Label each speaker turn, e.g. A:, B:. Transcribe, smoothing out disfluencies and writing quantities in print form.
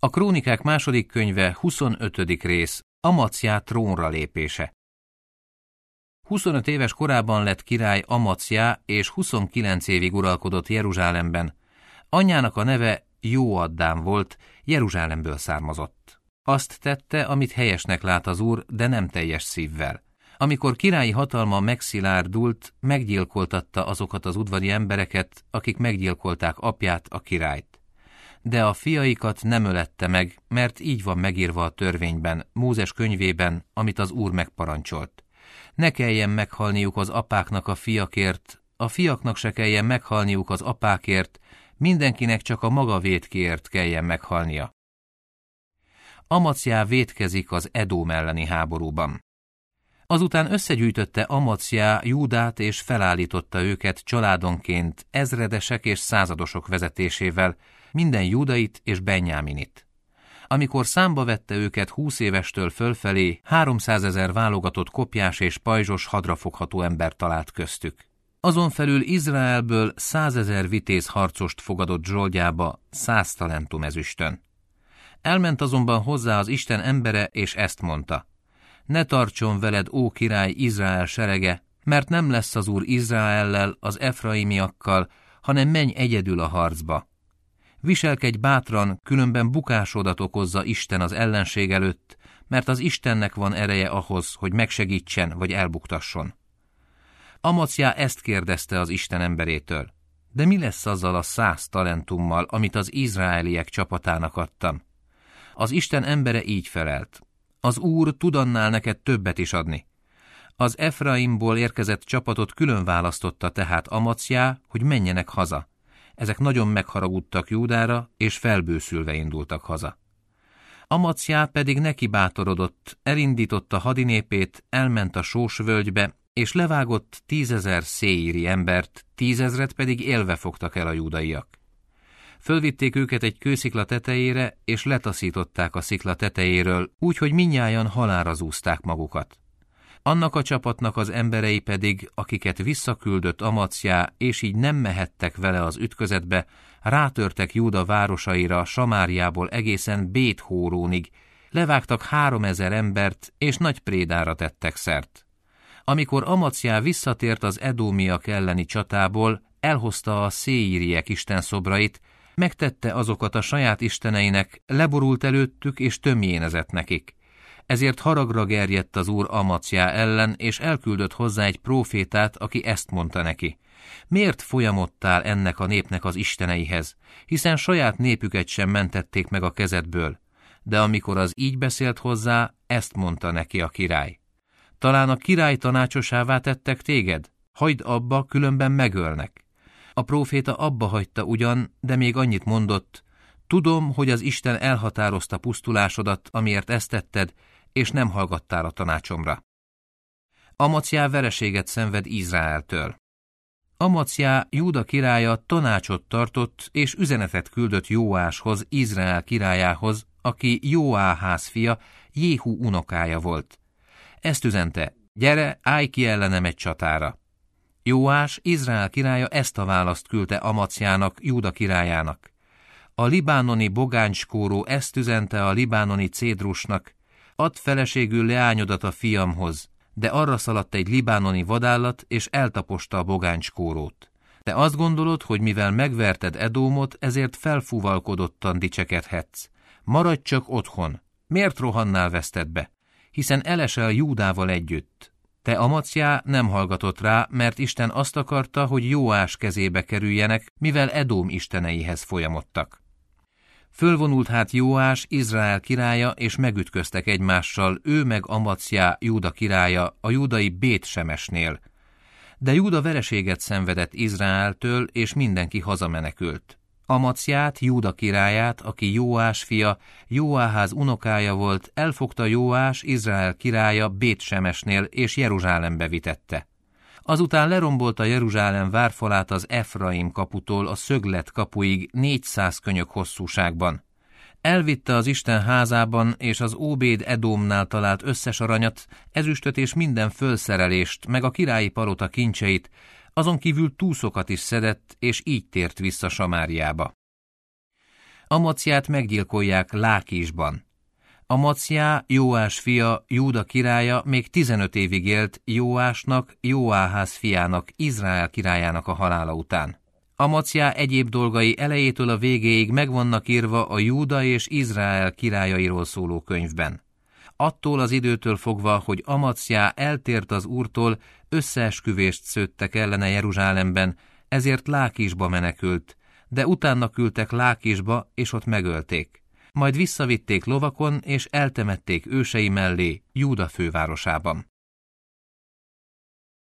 A: A Krónikák második könyve 25. rész, Amacjá trónra lépése. 25 éves korában lett király Amacjá, és 29 évig uralkodott Jeruzsálemben. Anyjának a neve Jóaddám volt, Jeruzsálemből származott. Azt tette, amit helyesnek lát az Úr, de nem teljes szívvel. Amikor királyi hatalma megszilárdult, meggyilkoltatta azokat az udvari embereket, akik meggyilkolták apját, a királyt. De a fiaikat nem ölette meg, mert így van megírva a törvényben, Mózes könyvében, amit az Úr megparancsolt. Ne kelljen meghalniuk az apáknak a fiakért, a fiaknak se kelljen meghalniuk az apákért, mindenkinek csak a maga vétkéért kelljen meghalnia. Amacjá vétkezik az Edóm elleni háborúban. Azután összegyűjtötte Amacjá Júdát és felállította őket családonként ezredesek és századosok vezetésével, minden júdait és benjáminit. Amikor számba vette őket 20 évestől fölfelé, 300 000 válogatott kopjás és pajzsos hadrafogható ember talált köztük. Azon felül Izraelből 100 000 vitéz harcost fogadott zsoldjába 100 talentum ezüstön. Elment azonban hozzá az Isten embere, és ezt mondta: ne tartson veled, ó király, Izrael serege, mert nem lesz az Úr Izraellel, az efraimiakkal, hanem menj egyedül a harcba. Viselkedj bátran, különben bukásodat okozza Isten az ellenség előtt, mert az Istennek van ereje ahhoz, hogy megsegítsen vagy elbuktasson. Amacjá ezt kérdezte az Isten emberétől: de mi lesz azzal a 100 talentummal, amit az izraeliek csapatának adtam? Az Isten embere így felelt: az Úr tud annál neked többet is adni. Az Efraimból érkezett csapatot külön választotta tehát Amacjá, hogy menjenek haza. Ezek nagyon megharagudtak Júdára, és felbőszülve indultak haza. Amacjá pedig neki bátorodott, elindította hadinépét, elment a Sós-völgybe, és levágott 10 000 széíri embert, 10 000 pedig élve fogtak el a júdaiak. Fölvitték őket egy kőszikla tetejére, és letaszították a szikla tetejéről, úgyhogy mindnyájan halálra zúzták magukat. Annak a csapatnak az emberei pedig, akiket visszaküldött Amacjá, és így nem mehettek vele az ütközetbe, rátörtek Júda városaira, Samáriából egészen Bét-hórónig, levágtak 3000 embert, és nagy prédára tettek szert. Amikor Amacjá visszatért az edómiak elleni csatából, elhozta a széíriek istenszobrait, megtette azokat a saját isteneinek, leborult előttük és tömjénezett nekik. Ezért haragra gerjedt az Úr Amacjá ellen, és elküldött hozzá egy prófétát, aki ezt mondta neki: miért folyamodtál ennek a népnek az isteneihez, hiszen saját népüket sem mentették meg a kezedből? De amikor az így beszélt hozzá, ezt mondta neki a király: talán a király tanácsosává tettek téged? Hagyd abba, különben megölnek. A próféta abba hagyta ugyan, de még annyit mondott: tudom, hogy az Isten elhatározta pusztulásodat, amiért ezt tetted, és nem hallgattál a tanácsomra. Amacjá vereséget szenved Izraeltől. Amacjá, Júda királya tanácsot tartott, és üzenetet küldött Jóáshoz, Izrael királyához, aki Jóáház fia, Jéhu unokája volt. Ezt üzente: gyere, állj ki ellenem egy csatára. Jóás, Izrael királya ezt a választ küldte Amacjának, Júda királyának: a libánoni bogáncskóró ezt üzente a libánoni cédrusnak: add feleségül leányodat a fiamhoz, de arra szaladt egy libánoni vadállat, és eltaposta a bogáncskórót. Te azt gondolod, hogy mivel megverted Edómot, ezért felfúvalkodottan dicsekedhetsz. Maradj csak otthon. Miért rohannál vesztedbe? Hiszen elesel Júdával együtt. Te, Amacjá, nem hallgatott rá, mert Isten azt akarta, hogy Jóás kezébe kerüljenek, mivel Edóm isteneihez folyamodtak. Fölvonult hát Jóás, Izrael királya, és megütköztek egymással, ő meg Amacjá, Júda királya, a júdai Bét-Semesnél. De Júda vereséget szenvedett Izraeltől, és mindenki hazamenekült. Amacját, Júda királyát, aki Jóás fia, Jóáház unokája volt, elfogta Jóás, Izrael királya Bét-Semesnél, és Jeruzsálembe vitette. Azután lerombolta Jeruzsálem várfalát az Efraim kaputól a Szöglet kapuig 400 könyök hosszúságban. Elvitte az Isten házában és az Óbéd Edómnál talált összes aranyat, ezüstöt és minden fölszerelést, meg a királyi palota kincseit, azon kívül túszokat is szedett, és így tért vissza Samáriába. Amacját meggyilkolják Lákisban. Amacjá, Jóás fia, Júda királya még 15 évig élt Jóásnak, Jóáház fiának, Izrael királyának a halála után. Amacjá egyéb dolgai elejétől a végéig meg vannak írva a Júda és Izrael királyairól szóló könyvben. Attól az időtől fogva, hogy Amacjá eltért az Úrtól, összeesküvést szőttek ellene Jeruzsálemben, ezért Lákisba menekült, de utána küldtek Lákisba, és ott megölték. Majd visszavitték lovakon, és eltemették ősei mellé, Júda fővárosában.